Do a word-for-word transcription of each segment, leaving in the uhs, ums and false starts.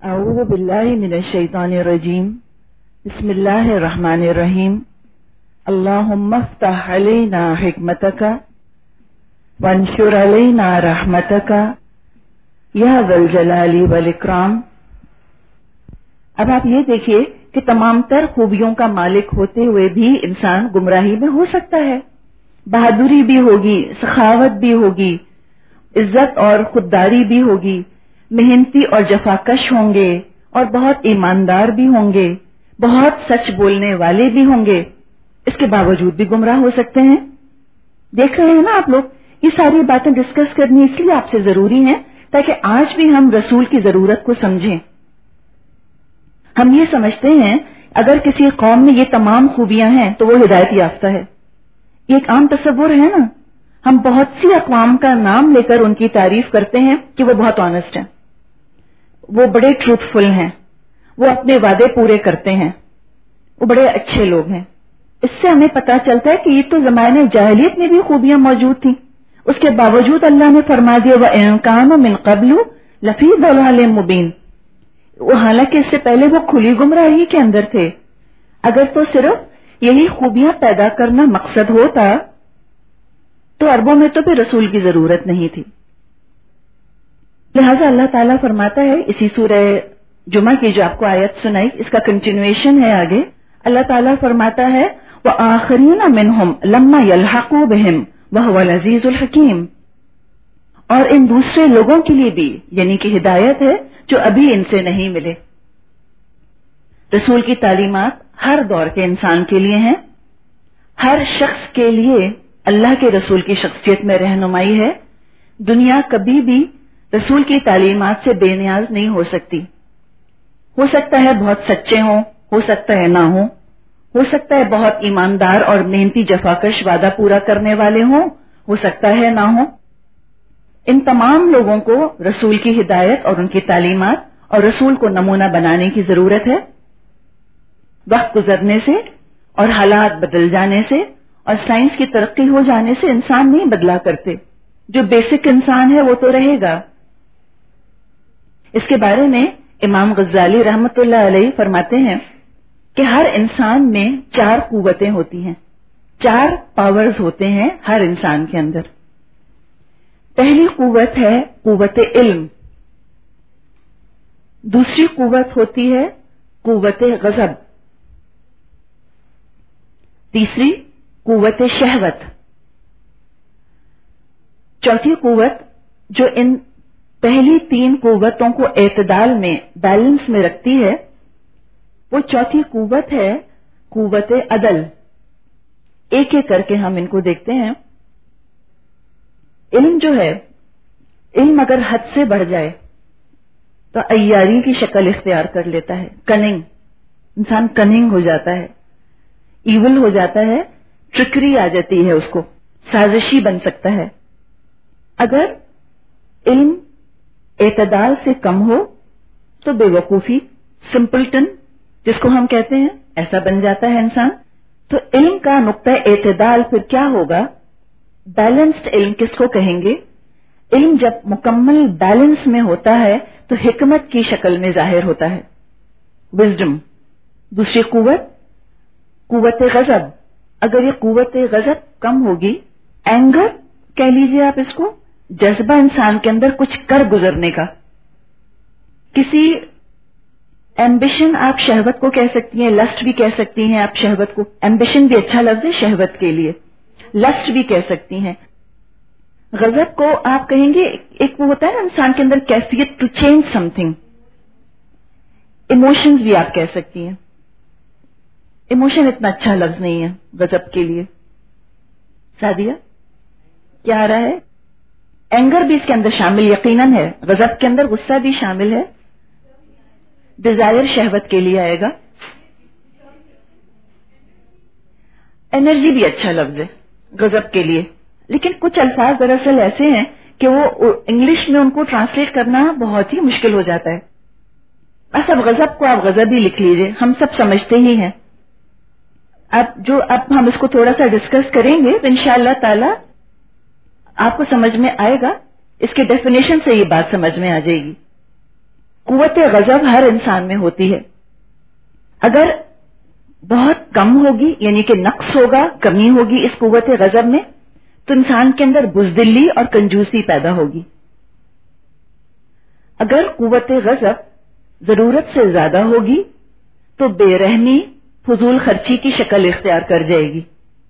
اعوذ باللہ من الشیطان الرجیم بسم اللہ الرحمن الرحیم اللہم افتح علینا حکمتک وانشر علینا رحمتک یا ذا الجلال والاکرام۔ اب آپ یہ دیکھیے کہ تمام تر خوبیوں کا مالک ہوتے ہوئے بھی انسان گمراہی میں ہو سکتا ہے، بہادری بھی ہوگی، سخاوت بھی ہوگی، عزت اور خودداری بھی ہوگی، محنتی اور جفاکش ہوں گے اور بہت ایماندار بھی ہوں گے، بہت سچ بولنے والے بھی ہوں گے، اس کے باوجود بھی گمراہ ہو سکتے ہیں۔ دیکھ رہے ہیں نا آپ لوگ، یہ ساری باتیں ڈسکس کرنی اس لیے آپ سے ضروری ہیں تاکہ آج بھی ہم رسول کی ضرورت کو سمجھیں۔ ہم یہ سمجھتے ہیں اگر کسی قوم میں یہ تمام خوبیاں ہیں تو وہ ہدایت یافتہ ہے، یہ ایک عام تصور ہے نا۔ ہم بہت سی اقوام کا نام لے کر ان کی تعریف کرتے ہیں کہ وہ بہت آنےسٹ ہیں، وہ بڑے ٹروتھ فل ہیں، وہ اپنے وعدے پورے کرتے ہیں، وہ بڑے اچھے لوگ ہیں۔ اس سے ہمیں پتا چلتا ہے کہ یہ تو زمانے جاہلیت میں بھی خوبیاں موجود تھیں، اس کے باوجود اللہ نے فرما دیا وَإِن كَانُوا مِن قَبْلُ لَفِي ضَلَالٍ مُبِينٍ، وہ حالانکہ اس سے پہلے وہ کھلی گمراہی کے اندر تھے۔ اگر تو صرف یہی خوبیاں پیدا کرنا مقصد ہوتا تو عربوں میں تو پھر رسول کی ضرورت نہیں تھی۔ لہٰذا اللہ تعالیٰ فرماتا ہے اسی سورہ جمعہ کی جو آپ کو آیت سنائی، اس کا کنٹینویشن ہے آگے۔ اللہ تعالیٰ فرماتا ہے وَآخَرِينَ مِنْهُمْ لَمَّا يَلْحَقُوا بِهِمْ وَهُوَ الْعَزِيزُ الْحَكِيمُ، اور ان دوسرے لوگوں کے لیے بھی یعنی کہ ہدایت ہے جو ابھی ان سے نہیں ملے۔ رسول کی تعلیمات ہر دور کے انسان کے لیے ہیں، ہر شخص کے لیے اللہ کے رسول کی شخصیت میں رہنمائی ہے۔ دنیا کبھی بھی رسول کی تعلیمات سے بے نیاز نہیں ہو سکتی۔ ہو سکتا ہے بہت سچے ہوں، ہو سکتا ہے نہ ہوں، ہو سکتا ہے بہت ایماندار اور محنتی جفاکش وعدہ پورا کرنے والے ہوں، ہو سکتا ہے نہ ہوں۔ ان تمام لوگوں کو رسول کی ہدایت اور ان کی تعلیمات اور رسول کو نمونہ بنانے کی ضرورت ہے۔ وقت گزرنے سے اور حالات بدل جانے سے اور سائنس کی ترقی ہو جانے سے انسان نہیں بدلا کرتے، جو بیسک انسان ہے وہ تو رہے گا۔ اس کے بارے میں امام غزالی رحمت اللہ علیہ فرماتے ہیں کہ ہر انسان میں چار قوتیں ہوتی ہیں، چار پاورز ہوتے ہیں ہر انسان کے اندر۔ پہلی قوت ہے قوت علم، دوسری قوت ہوتی ہے قوت غضب، تیسری قوت شہوت، چوتھی قوت جو ان پہلی تین قوتوں کو اعتدال میں بیلنس میں رکھتی ہے وہ چوتھی قوت ہے قوت عدل۔ ایک ایک کر کے ہم ان کو دیکھتے ہیں۔ علم جو ہے، علم اگر حد سے بڑھ جائے تو عیاری کی شکل اختیار کر لیتا ہے، کننگ، انسان کننگ ہو جاتا ہے، ایول ہو جاتا ہے، ٹرکری آ جاتی ہے، اس کو سازشی بن سکتا ہے۔ اگر علم اعتدال سے کم ہو تو بے وقوفی، سمپلٹن جس کو ہم کہتے ہیں، ایسا بن جاتا ہے انسان۔ تو علم کا نقطہ اعتدال پھر کیا ہوگا؟ بیلنسڈ علم کس کو کہیں گے؟ علم جب مکمل بیلنس میں ہوتا ہے تو حکمت کی شکل میں ظاہر ہوتا ہے، وزڈم۔ دوسری قوت قوت غضب، اگر یہ قوت غضب کم ہوگی، اینگر کہہ لیجئے آپ اس کو، جذبہ انسان کے اندر کچھ کر گزرنے کا، کسی ایمبیشن آپ شہوت کو کہہ سکتی ہیں، لسٹ بھی کہہ سکتی ہیں آپ شہوت کو، ایمبیشن بھی اچھا لفظ ہے شہوت کے لیے، لسٹ بھی کہہ سکتی ہیں۔ غضب کو آپ کہیں گے ایک وہ ہوتا ہے نا انسان کے اندر کیفیت to change something, emotions بھی آپ کہہ سکتی ہیں۔ ایموشن اتنا اچھا لفظ نہیں ہے غضب کے لیے۔ سعدیہ کیا آ رہا ہے؟ اینگر بھی اس کے اندر شامل یقیناً ہے، غضب کے اندر غصہ بھی شامل ہے، ڈیزائر شہوت کے لیے آئے گا۔ انرجی بھی اچھا لفظ ہے غضب کے لیے، لیکن کچھ الفاظ دراصل ایسے ہیں کہ وہ انگلش میں ان کو ٹرانسلیٹ کرنا بہت ہی مشکل ہو جاتا ہے۔ بس اب غضب کو آپ غضب ہی لکھ لیجئے، ہم سب سمجھتے ہی ہیں۔ اب جو اب ہم اس کو تھوڑا سا ڈسکس کریں گے تو انشاءاللہ تعالی آپ کو سمجھ میں آئے گا، اس کے ڈیفینیشن سے یہ بات سمجھ میں آ جائے گی۔ قوت غضب ہر انسان میں ہوتی ہے. اگر بہت کم ہوگی یعنی کہ نقص ہوگا, کمی ہوگی اس قوت غضب میں, تو انسان کے اندر بزدلی اور کنجوسی پیدا ہوگی. اگر قوت غضب ضرورت سے زیادہ ہوگی تو بے رحمی, فضول خرچی کی شکل اختیار کر جائے گی.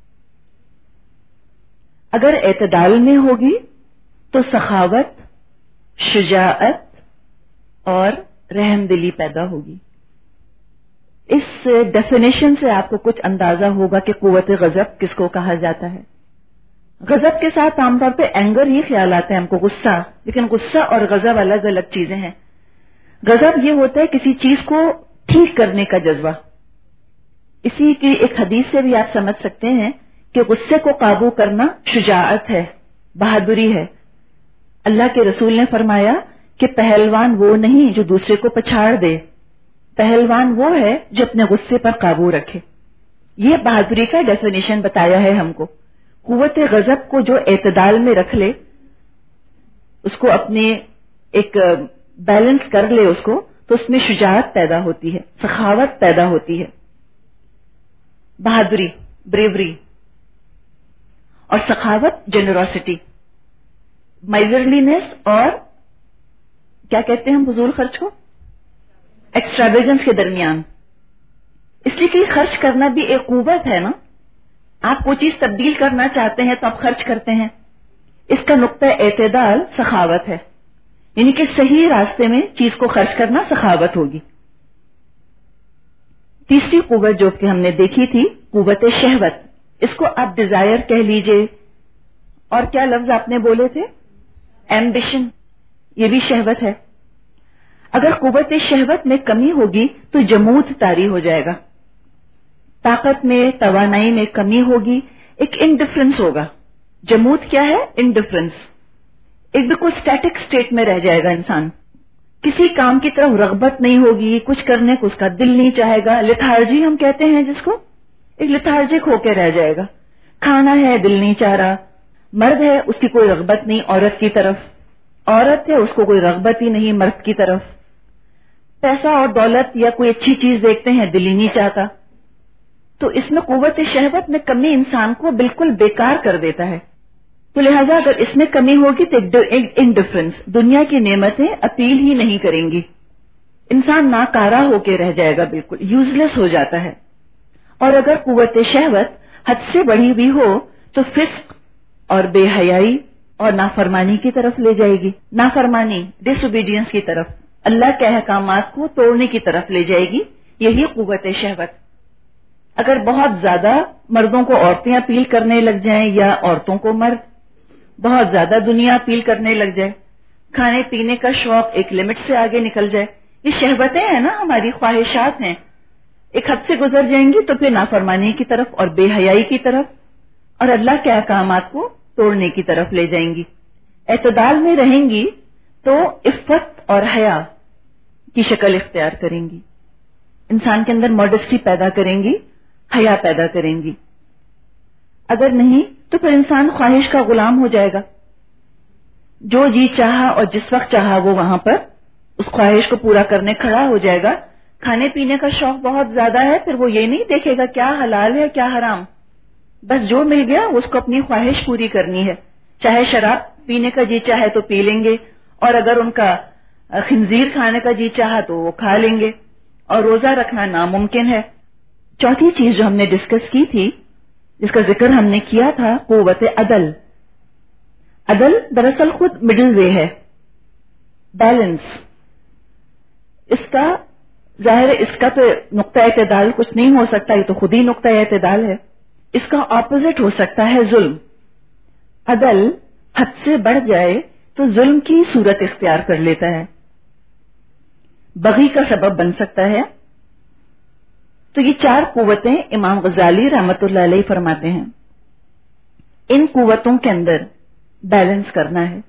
اگر اعتدال میں ہوگی تو سخاوت, شجاعت اور رحم دلی پیدا ہوگی. اس ڈیفینیشن سے آپ کو کچھ اندازہ ہوگا کہ قوت غضب کس کو کہا جاتا ہے. غضب کے ساتھ عام طور پہ اینگر ہی خیال آتا ہے ہم کو, غصہ, لیکن غصہ اور غضب الگ الگ چیزیں ہیں. غضب یہ ہوتا ہے کسی چیز کو ٹھیک کرنے کا جذبہ. اسی کی ایک حدیث سے بھی آپ سمجھ سکتے ہیں کہ غصے کو قابو کرنا شجاعت ہے, بہادری ہے. اللہ کے رسول نے فرمایا کہ پہلوان وہ نہیں جو دوسرے کو پچھاڑ دے, پہلوان وہ ہے جو اپنے غصے پر قابو رکھے. یہ بہادری کا ڈیفینیشن بتایا ہے ہم کو. قوت غضب کو جو اعتدال میں رکھ لے, اس کو اپنے ایک بیلنس کر لے اس کو, تو اس میں شجاعت پیدا ہوتی ہے, سخاوت پیدا ہوتی ہے, بہادری, بریوری. اور سخاوت جنروسٹی, مائزرلینس, اور کیا کہتے ہیں ہم فضول خرچ کو, ایکسٹراویگنس کے درمیان. اس لیے کہ خرچ کرنا بھی ایک قوت ہے نا. آپ کوئی چیز تبدیل کرنا چاہتے ہیں تو آپ خرچ کرتے ہیں. اس کا نقطہ اعتدال سخاوت ہے, یعنی کہ صحیح راستے میں چیز کو خرچ کرنا سخاوت ہوگی. تیسری قوت جو کہ ہم نے دیکھی تھی, قوت شہوت. اس کو آپ ڈیزائر کہہ لیجئے, اور کیا لفظ آپ نے بولے تھے, ایمبیشن, یہ بھی شہوت ہے. اگر قوت شہوت میں کمی ہوگی تو جمود طاری ہو جائے گا, طاقت میں, توانائی میں کمی ہوگی, ایک انڈیفرنس ہوگا. جمود کیا ہے, انڈیفرنس. ایک بالکل اسٹیٹک اسٹیٹ میں رہ جائے گا انسان, کسی کام کی طرف رغبت نہیں ہوگی, کچھ کرنے کو اس کا دل نہیں چاہے گا. لتھارجی ہم کہتے ہیں جس کو, ایک لتھارجک ہو کے رہ جائے گا. کھانا ہے, دل نہیں چاہ رہا. مرد ہے, اس کی کوئی رغبت نہیں عورت کی طرف. عورت ہے, اس کو کوئی رغبت ہی نہیں مرد کی طرف. پیسہ اور دولت یا کوئی اچھی چیز دیکھتے ہیں, دل ہی نہیں چاہتا. تو اس میں قوت شہوت میں کمی انسان کو بالکل بیکار کر دیتا ہے. تو لہذا اگر اس میں کمی ہوگی تو انڈیفرنس, دنیا کی نعمتیں اپیل ہی نہیں کریں گی. انسان ناکارہ ہو کے رہ جائے گا, بالکل یوز لیس ہو جاتا ہے. اور اگر قوت شہوت حد سے بڑھی ہوئی ہو تو فسق اور بے حیائی اور نافرمانی کی طرف لے جائے گی. نافرمانی, ڈس اوبیڈینس کی طرف, اللہ کے احکامات کو توڑنے کی طرف لے جائے گی. یہی قوت شہوت. اگر بہت زیادہ مردوں کو عورتیں اپیل کرنے لگ جائیں یا عورتوں کو مرد, بہت زیادہ دنیا اپیل کرنے لگ جائے, کھانے پینے کا شوق ایک لمٹ سے آگے نکل جائے, یہ شہوتیں ہیں نا, ہماری خواہشات ہیں. ایک حد سے گزر جائیں گی تو پھر نافرمانی کی طرف اور بے حیائی کی طرف اور اللہ کے احکامات کو توڑنے کی طرف لے جائیں گی. اعتدال میں رہیں گی تو عفت اور حیا کی شکل اختیار کریں گی, انسان کے اندر ماڈسٹی پیدا کریں گی, حیا پیدا کریں گی. اگر نہیں تو پھر انسان خواہش کا غلام ہو جائے گا. جو جی چاہا اور جس وقت چاہا وہ وہاں پر اس خواہش کو پورا کرنے کھڑا ہو جائے گا. کھانے پینے کا شوق بہت زیادہ ہے, پھر وہ یہ نہیں دیکھے گا کیا حلال ہے کیا حرام, بس جو مل گیا اس کو اپنی خواہش پوری کرنی ہے. چاہے شراب پینے کا جی چاہے تو پی لیں گے, اور اگر ان کا خنزیر کھانے کا جی چاہا تو وہ کھا لیں گے, اور روزہ رکھنا ناممکن ہے. چوتھی چیز جو ہم نے ڈسکس کی تھی, جس کا ذکر ہم نے کیا تھا, قوت عدل. عدل دراصل خود مڈل وے ہے, بیلنس. اس کا ظاہر اس کا تو نقطہ اعتدال کچھ نہیں ہو سکتا, یہ تو خود ہی نقطہ اعتدال ہے. اس کا اپوزٹ ہو سکتا ہے ظلم. عدل حد سے بڑھ جائے تو ظلم کی صورت اختیار کر لیتا ہے, بغی کا سبب بن سکتا ہے. تو یہ چار قوتیں امام غزالی رحمت اللہ علیہ فرماتے ہیں, ان قوتوں کے اندر بیلنس کرنا ہے.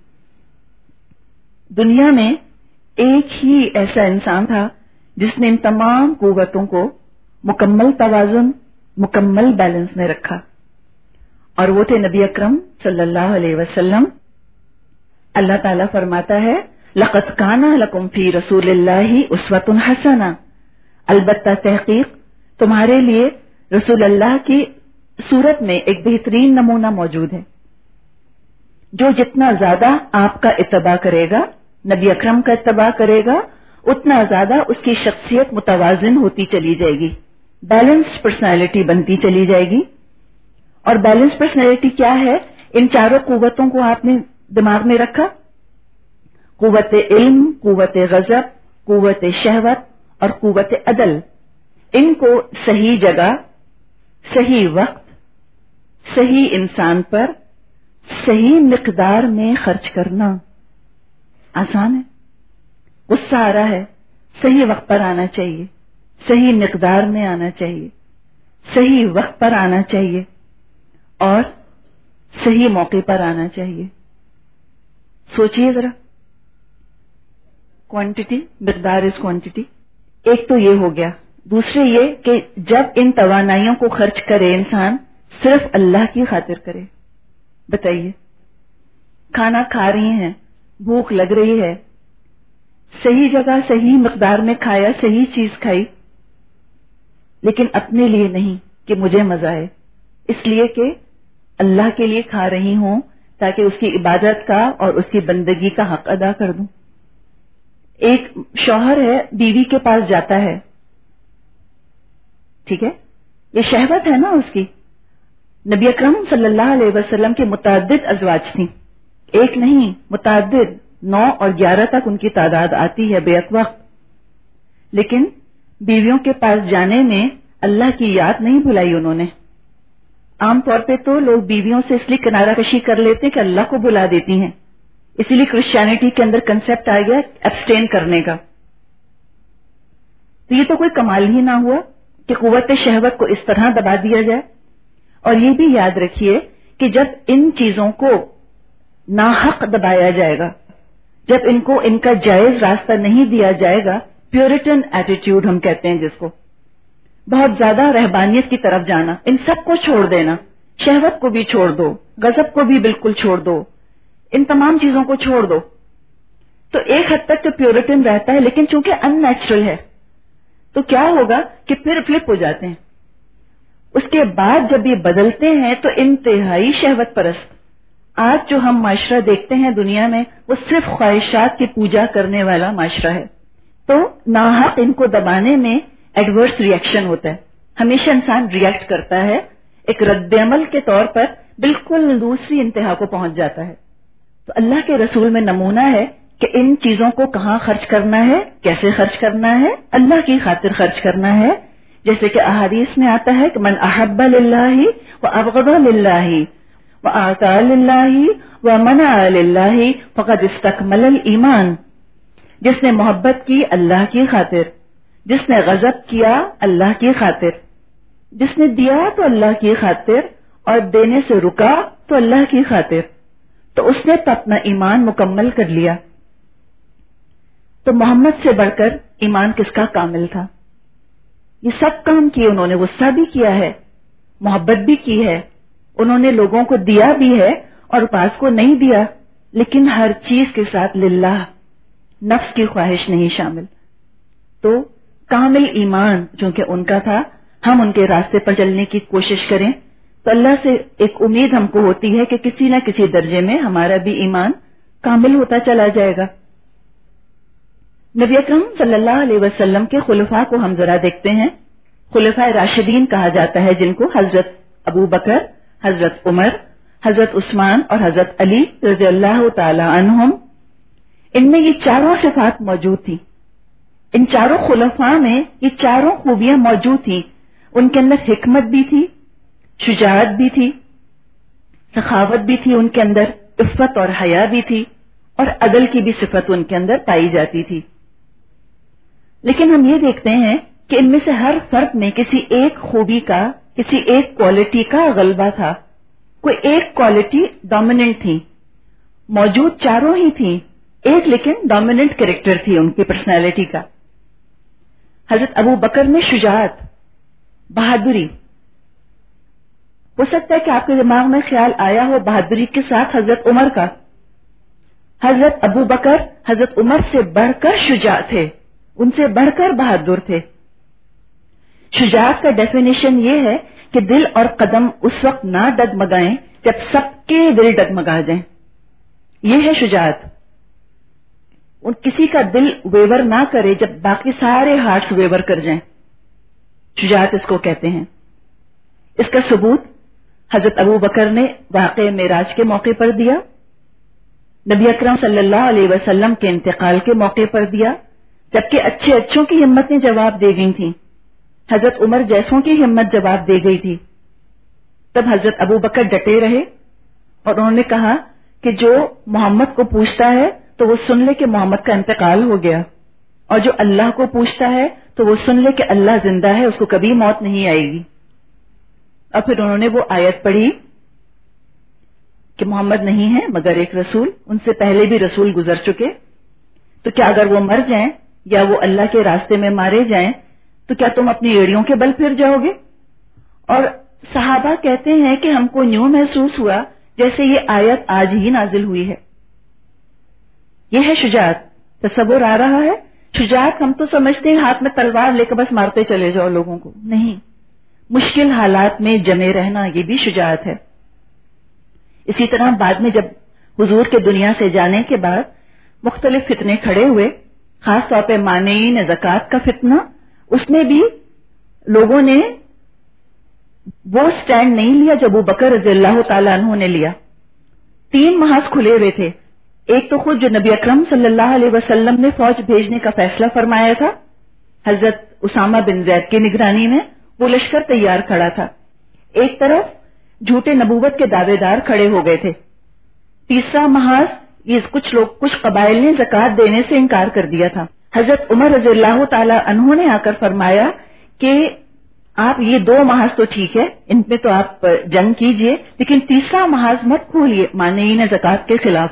دنیا میں ایک ہی ایسا انسان تھا جس نے ان تمام قوتوں کو مکمل توازن, مکمل بیلنس میں رکھا, اور وہ تھے نبی اکرم صلی اللہ علیہ وسلم. اللہ تعالیٰ فرماتا ہے लक़द काना लकुम फी रसूलिल्लाहि उस्वतुन हसना, अलबत्ता तहकीक तुम्हारे लिए रसूल अल्लाह की सूरत में एक बेहतरीन नमूना मौजूद है। जो जितना ज्यादा आपका इत्तबा करेगा, नबी अकरम का इत्तबा करेगा, उतना ज्यादा उसकी शख्सियत मुतवाजिन होती चली जाएगी, बैलेंस्ड पर्सनालिटी बनती चली जाएगी। और बैलेंस्ड पर्सनालिटी क्या है? इन चारों कुव्वतों को आपने दिमाग में रखा, कुव्वत इल्म, कुव्वत गजब, कुव्वत शहवत और कुव्वत अदल। इनको सही जगह, सही वक्त, सही इंसान पर सही मिकदार में खर्च करना आसान है। गुस्सा आ रहा है, सही वक्त पर आना चाहिए, सही मिकदार में आना चाहिए, सही वक्त पर आना चाहिए और सही मौके पर आना चाहिए। सोचिए जरा, क्वांटिटी, मिकदार इज क्वांटिटी। एक तो ये हो गया। दूसरे ये कि जब इन तवानाइयों को खर्च करे इंसान, सिर्फ अल्लाह की खातिर करे। बताइए, खाना खा रही हैं, भूख लग रही है, सही जगह सही मिकदार में खाया, सही चीज खाई, लेकिन अपने लिए नहीं कि मुझे मजा आए, इसलिए कि अल्लाह के लिए खा रही हूं ताकि उसकी इबादत का और उसकी बंदगी का हक अदा कर दूं। एक शौहर है, बीवी के पास जाता है, ठीक है, ये शहवत है ना उसकी। नबी अकरम सल्लल्लाहु अलैहि वसल्लम के मुतअद्दिद अज़वाज थी, एक नहीं मुतअद्दिद, नौ और ग्यारह तक उनकी तादाद आती है बेअक वक्त। लेकिन बीवियों के पास जाने में अल्लाह की याद नहीं भुलाई उन्होंने। आमतौर पे तो लोग बीवियों से इसलिए किनारा कशी कर लेते हैं कि अल्लाह को बुला देती हैं, इसीलिए क्रिश्चियनिटी के अंदर कंसेप्ट आ गया एब्सटेन करने का। तो ये तो कोई कमाल ही ना हुआ कि कुव्वत शहवत को इस तरह दबा दिया जाए। और ये भी याद रखिए कि जब इन चीजों को नाहक दबाया जाएगा, जब इनको इनका जायज रास्ता नहीं दिया जाएगा, प्यूरिटन एटीट्यूड हम कहते हैं जिसको, बहुत ज्यादा रहबानियत की तरफ जाना, इन सबको छोड़ देना, शहवत को भी छोड़ दो, गजब को भी बिल्कुल छोड़ दो, इन तमाम चीजों को छोड़ दो, तो एक हद तक तो प्यूरिटन रहता है। लेकिन चूंकि अननेचुरल है तो क्या होगा कि फिर फ्लिप हो जाते हैं। उसके बाद जब ये बदलते हैं तो इंतहाई शहवत परस्त। आज जो हम माशरा देखते हैं दुनिया में, वो सिर्फ ख्वाहिशात की पूजा करने वाला माशरा है। तो नाहक इनको दबाने में एडवर्स रिएक्शन होता है, हमेशा इंसान रिएक्ट करता है, एक रद्द-ए-अमल के तौर पर बिल्कुल दूसरी इंतहा को पहुंच जाता है। तो अल्लाह के रसूल में नमूना है कि इन चीजों को कहां खर्च करना है, कैसे खर्च करना है, अल्लाह की खातिर खर्च करना है। जैसे कि अहादीस में आता है कि मन अहब्बा लिल्लाहि व अबग़दा लिल्लाहि व आता लिल्लाहि व मना लिल्लाहि फ़क़द इस्तकमलल ईमान। जिसने मोहब्बत की अल्लाह की खातिर, जिसने गजब किया अल्लाह की खातिर, जिसने दिया तो अल्लाह की खातिर और देने से रुका तो अल्लाह की खातिर, तो उसने तो अपना ईमान मुकम्मल कर लिया। तो मोहम्मद से बढ़कर ईमान किसका कामिल था? ये सब काम किए उन्होंने, गुस्सा भी किया है, मोहब्बत भी की है, उन्होंने लोगों को दिया भी है और पास को नहीं दिया, लेकिन हर चीज के साथ लिल्लाह, नफ्स की ख्वाहिश नहीं शामिल। तो कामिल ईमान चूंकि उनका था, हम उनके रास्ते पर चलने की कोशिश करें तो अल्लाह से एक उम्मीद हमको होती है कि किसी न किसी दर्जे में हमारा भी ईमान कामिल होता चला जाएगा। नबी अकरम सल्लल्लाहु अलैहि वसल्लम के खुलफा को हम जरा देखते हैं। खुलफा राशिदीन कहा जाता है जिनको, हजरत अबू बकर, हजरत उमर, हजरत उस्मान और हजरत अली रज़ियल्लाहु ताला अन्हुम, इनमें ये चारों सिफात मौजूद थी। इन चारों खुलफा में ये चारों खूबियां मौजूद थी। उनके अंदर हिकमत भी थी, शुजाअत भी थी, सखावत भी थी उनके अंदर, इफ़्फ़त और हया भी थी और अदल की भी सिफत उनके अंदर पाई जाती थी। लेकिन हम ये देखते हैं कि इनमें से हर फर्द में किसी एक खूबी का, किसी एक क्वालिटी का गलबा था। कोई एक क्वालिटी डोमिनेंट थी, मौजूद चारों ही थी, एक लेकिन डोमिनेंट कैरेक्टर थी उनकी पर्सनैलिटी का। हजरत अबू बकर में शुजाअत, बहादुरी। हो सकता है कि आपके दिमाग में ख्याल आया हो बहादुरी के साथ हजरत उमर का। حضرت ابو بکر حضرت عمر سے بڑھ کر شجاع تھے، ان سے بڑھ کر بہادر تھے۔ شجاعت کا ڈیفینیشن یہ ہے کہ دل اور قدم اس وقت نہ ڈگمگائیں جب سب کے دل ڈگمگا جائیں، یہ ہے شجاعت۔ ان کسی کا دل ویور نہ کرے جب باقی سارے ہارٹس ویور کر جائیں، شجاعت اس کو کہتے ہیں۔ اس کا ثبوت حضرت ابو بکر نے واقع معراج کے موقع پر دیا، نبی اکرم صلی اللہ علیہ وسلم کے انتقال کے موقع پر دیا، جبکہ اچھے اچھوں کی ہمتیں جواب دے گئی تھیں، حضرت عمر جیسوں کی ہمت جواب دے گئی تھی، تب حضرت ابو بکر ڈٹے رہے اور انہوں نے کہا کہ جو محمد کو پوچھتا ہے تو وہ سن لے کہ محمد کا انتقال ہو گیا، اور جو اللہ کو پوچھتا ہے تو وہ سن لے کہ اللہ زندہ ہے، اس کو کبھی موت نہیں آئے گی۔ اور پھر انہوں نے وہ آیت پڑھی کہ محمد نہیں ہے مگر ایک رسول، ان سے پہلے بھی رسول گزر چکے، تو کیا اگر وہ مر جائیں یا وہ اللہ کے راستے میں مارے جائیں تو کیا تم اپنی ایڑیوں کے بل پھر جاؤ گے؟ اور صحابہ کہتے ہیں کہ ہم کو یوں محسوس ہوا جیسے یہ آیت آج ہی نازل ہوئی ہے۔ یہ ہے شجاعت۔ تصور آ رہا ہے؟ شجاعت ہم تو سمجھتے ہیں ہاتھ میں تلوار لے کر بس مارتے چلے جاؤ لوگوں کو، نہیں، مشکل حالات میں جمے رہنا یہ بھی شجاعت ہے۔ اسی طرح بعد میں جب حضور کے دنیا سے جانے کے بعد مختلف فتنے کھڑے ہوئے، خاص طور پہ مانعین زکوٰۃ کا فتنہ، اس میں بھی لوگوں نے وہ سٹینڈ نہیں لیا جو ابو بکر رضی اللہ تعالیٰ عنہ نے لیا۔ تین محاذ کھلے ہوئے تھے، ایک تو خود جو نبی اکرم صلی اللہ علیہ وسلم نے فوج بھیجنے کا فیصلہ فرمایا تھا، حضرت اسامہ بن زید کی نگرانی میں وہ لشکر تیار کھڑا تھا، ایک طرف جھوٹے نبوت کے دعوے دار کھڑے ہو گئے تھے، تیسرا محاذ یہ کچھ لوگ کچھ قبائل نے زکوٰۃ دینے سے انکار کر دیا تھا۔ حضرت عمر رضی اللہ تعالی عنہ نے آ کر فرمایا کہ آپ یہ دو محاذ تو ٹھیک ہے، ان پہ تو آپ جنگ کیجئے، لیکن تیسرا محاذ مت کھولیے مانعین زکوٰۃ کے خلاف۔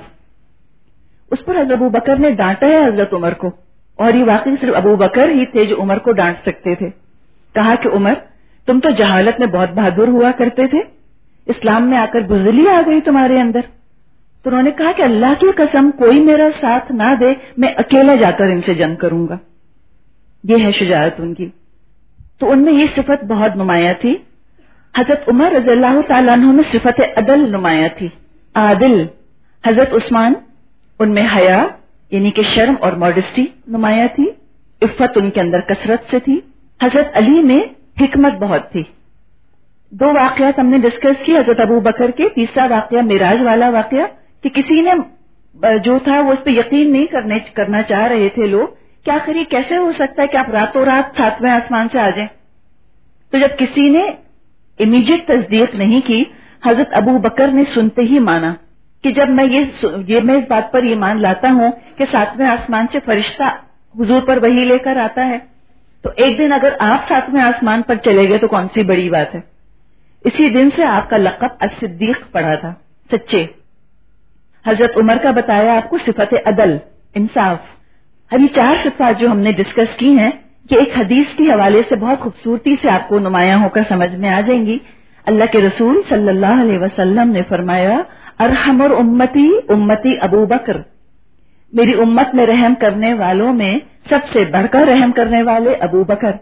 اس پر حضرت ابو بکر نے ڈانٹا ہے حضرت عمر کو، اور یہ واقعی صرف ابو بکر ہی تھے جو عمر کو ڈانٹ سکتے تھے۔ کہا کہ عمر تم تو جہالت میں بہت بہادر ہوا کرتے تھے، اسلام میں آ کر بزدلی آ گئی تمہارے اندر۔ تو انہوں نے کہا کہ اللہ کی قسم کوئی میرا ساتھ نہ دے، میں اکیلا جا کر ان سے جنگ کروں گا۔ یہ ہے شجاعت ان کی، تو ان میں یہ صفت بہت نمایاں تھی۔ حضرت عمر رضی اللہ تعالیٰ عنہ میں صفت عدل نمایاں تھی، عادل۔ حضرت عثمان ان میں حیا یعنی کہ شرم اور ماڈسٹی نمایاں تھی، عفت ان کے اندر کثرت سے تھی۔ حضرت علی میں حکمت بہت تھی۔ دو واقعات ہم نے ڈسکس کی حضرت ابو بکر کے، تیسرا واقعہ معراج والا واقعہ کہ کسی نے جو تھا وہ اس پہ یقین نہیں کرنے کرنا چاہ رہے تھے لوگ کہ آخر یہ کیسے ہو سکتا ہے کہ آپ راتوں رات ساتویں آسمان سے آ جائیں۔ تو جب کسی نے امیجیٹ تصدیق نہیں کی، حضرت ابو بکر نے سنتے ہی مانا کہ جب میں یہ یہ میں اس بات پر ایمان لاتا ہوں کہ ساتویں آسمان سے فرشتہ حضور پر وحی لے کر آتا ہے، تو ایک دن اگر آپ ساتویں آسمان پر چلے گئے تو کون سی بڑی بات ہے۔ اسی دن سے آپ کا لقب الصدیق پڑا تھا، سچے۔ حضرت عمر کا بتایا آپ کو صفت عدل، انصاف۔ ابھی چار صفات جو ہم نے ڈسکس کی ہیں یہ ایک حدیث کے حوالے سے بہت خوبصورتی سے آپ کو نمایاں ہو کر سمجھ میں آ جائیں گی۔ اللہ کے رسول صلی اللہ علیہ وسلم نے فرمایا، ارحم امتی امتی ابو بکر، میری امت میں رحم کرنے والوں میں سب سے بڑھ کر رحم کرنے والے ابو بکر،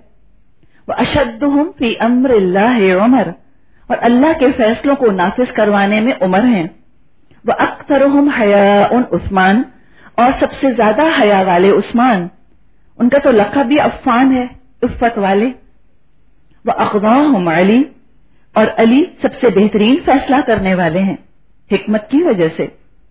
واشدہم فی امر اللہ عمر، اور اللہ کے فیصلوں کو نافذ کروانے میں عمر ہیں، واکثرہم حیاء عثمان، اور سب سے زیادہ حیا والے عثمان، ان کا تو لقب بھی عفان ہے، عفت والے، واقضاہم علی، اور علی سب سے بہترین فیصلہ کرنے والے ہیں حکمت کی وجہ سے۔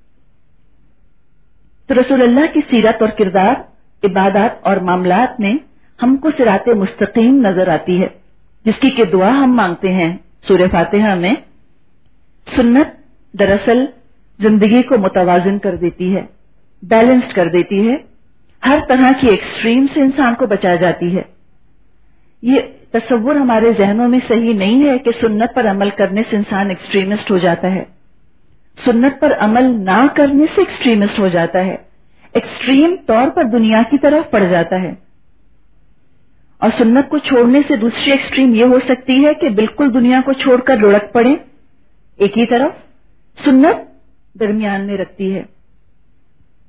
تو رسول اللہ کی سیرت اور کردار، عبادات اور معاملات میں ہم کو صراط مستقیم نظر آتی ہے، جس کی کہ دعا ہم مانگتے ہیں سورہ فاتحہ میں۔ سنت دراصل زندگی کو متوازن کر دیتی ہے، بیلنسڈ کر دیتی ہے، ہر طرح کی ایکسٹریم سے انسان کو بچا جاتی ہے۔ یہ تصور ہمارے ذہنوں میں صحیح نہیں ہے کہ سنت پر عمل کرنے سے انسان ایکسٹریمسٹ ہو جاتا ہے، سنت پر عمل نہ کرنے سے ایکسٹریمسٹ ہو جاتا ہے، ایکسٹریم طور پر دنیا کی طرف پڑ جاتا ہے۔ اور سنت کو چھوڑنے سے دوسری ایکسٹریم یہ ہو سکتی ہے کہ بالکل دنیا کو چھوڑ کر لڑک پڑے ایک ہی طرف، سنت درمیان میں رکھتی ہے۔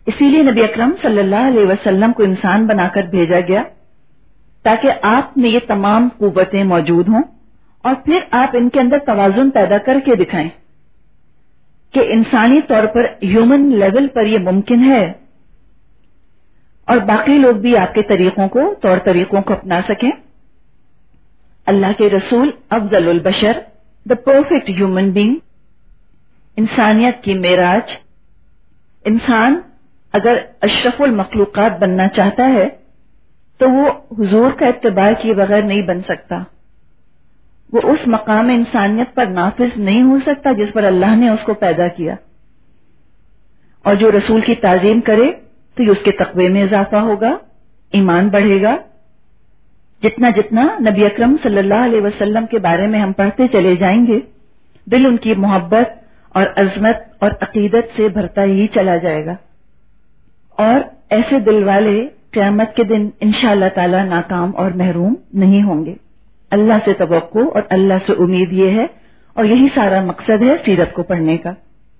اسی لیے نبی اکرم صلی اللہ علیہ وسلم کو انسان بنا کر بھیجا گیا تاکہ آپ میں یہ تمام قوتیں موجود ہوں اور پھر آپ ان کے اندر توازن پیدا کر کے دکھائیں کہ انسانی طور پر ہیومن لیول پر یہ ممکن ہے اور باقی لوگ بھی آپ کے طریقوں کو طور طریقوں کو اپنا سکیں. اللہ کے رسول افضل البشر، دا پرفیکٹ ہیومن بینگ، انسانیت کی معراج. انسان اگر اشرف المخلوقات بننا چاہتا ہے تو وہ حضور کا اتباع کیے بغیر نہیں بن سکتا. وہ اس مقام انسانیت پر نافذ نہیں ہو سکتا جس پر اللہ نے اس کو پیدا کیا. اور جو رسول کی تعظیم کرے تو یہ اس کے تقوی میں اضافہ ہوگا، ایمان بڑھے گا. جتنا جتنا نبی اکرم صلی اللہ علیہ وسلم کے بارے میں ہم پڑھتے چلے جائیں گے، دل ان کی محبت اور عظمت اور عقیدت سے بھرتا ہی چلا جائے گا. اور ایسے دل والے قیامت کے دن انشاءاللہ تعالی ناکام اور محروم نہیں ہوں گے. اللہ سے توقع اور اللہ سے امید یہ ہے، اور یہی سارا مقصد ہے سیرت کو پڑھنے کا.